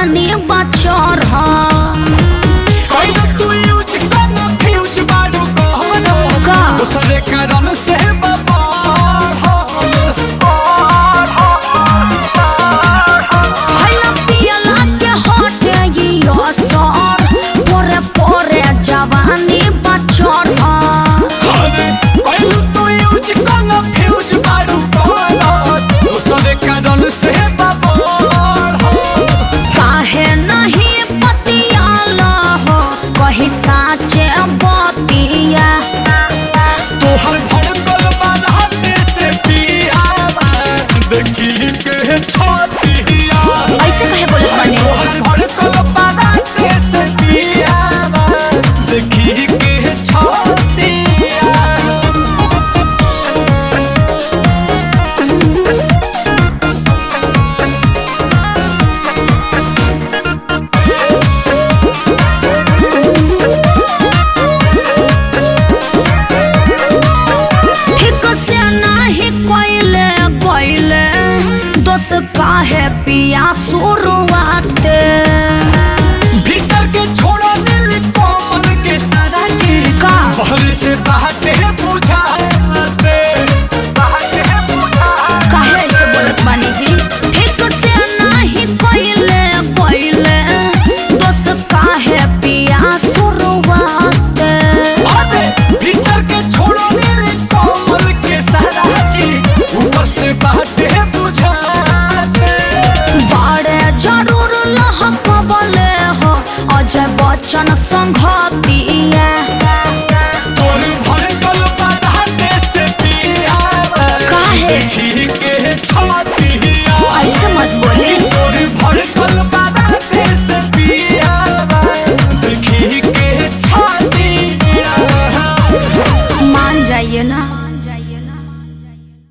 जवानी बचर तू यूज करना फ्यूज बारू कहनो का दूसरे कारण से जवानी बचर तू यूज करना फ्यूज बारू कहनो दूसरे कारण से काहे नहीं पतियाला हो कही साचे बतिया तोहर भड़कल बाराते से पिया देखी के छोटिया ऐसे कहे बोले बने तोहर भड़कल बाराते से पिया देखी के छोटिया काहे पिया शुरुआते भीतर के छोड़ा दिल कोमल के सारा चीज का बाहर से बाहर पूछा काहे ऐसे बोलत बानी जी ठीक से नहीं कोइले कोइले दोस्त काहे पिया शुरुआते अबे भीतर के छोड़ा दिल कोमल के सारा चीज ऊपर से बाहर पूछा जरूर लहक बोले हो अजय बच्चन संघाती